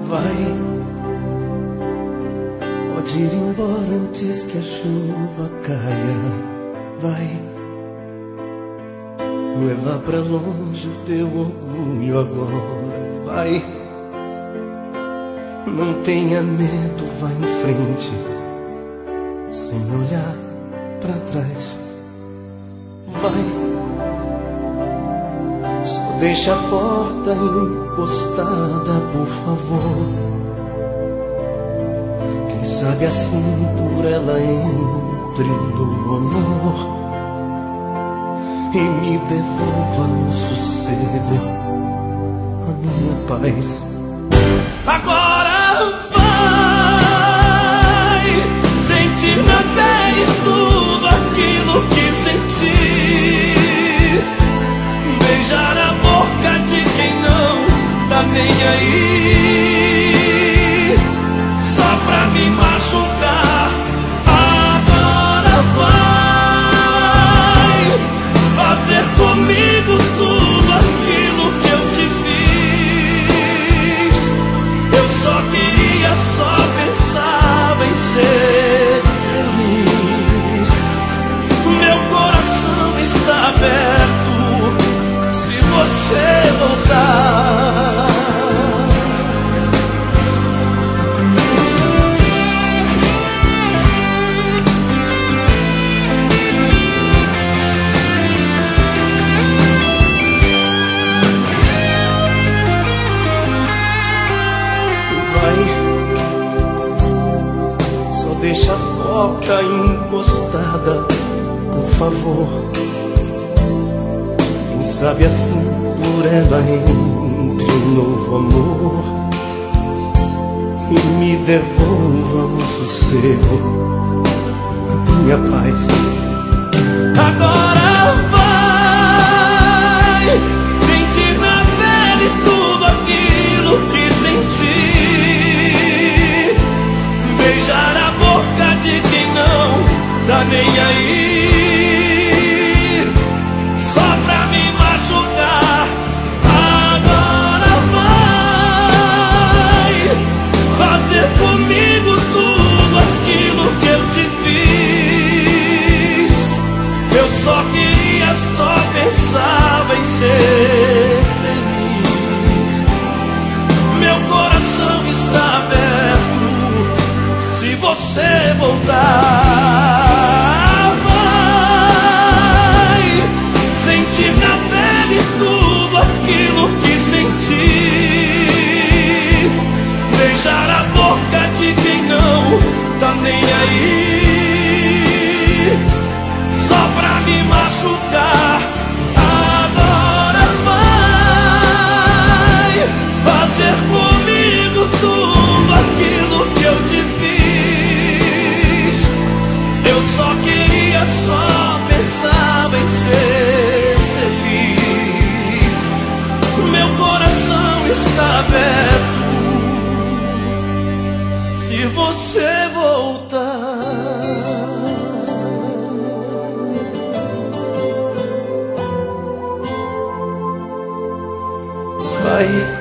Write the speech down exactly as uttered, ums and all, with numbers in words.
Vai, pode ir embora antes que a chuva caia. Vai, levar pra longe o teu orgulho agora. Vai, não tenha medo, vai em frente, sem olhar pra trás. Vai, só deixa a porta encostada, por favor. Quem sabe assim por ela entre no amor e me devolva o sossego, a minha paz. Agora vai sentir na pele tudo aquilo que senti, beijar a boca de quem não tá nem aí, só pra me machucar. Agora vai fazer comigo tudo aquilo que eu te fiz. Eu só queria, só pensava em ser feliz. Meu coração está aberto se você voltar. Deixa a porta encostada, por favor. Quem sabe assim por ela entre um novo amor e me devolva o sossego, a minha paz. Agora vai sentir na pele tudo aquilo que senti, beijar a boca de quem não tá nem aí, só pra me machucar. Agora vai fazer comigo tudo aquilo que eu te fiz. Eu só queria, só pensava em ser feliz. Meu coração está aberto se você voltar. Vai sentir na pele tudo aquilo que senti, beijar a boca de quem não tá nem aí, só pra me machucar. Agora vai fazer comigo tudo aquilo que eu te fiz. Eu só queria, só pensava em ser feliz. Meu coração está aberto se você voltar. Vai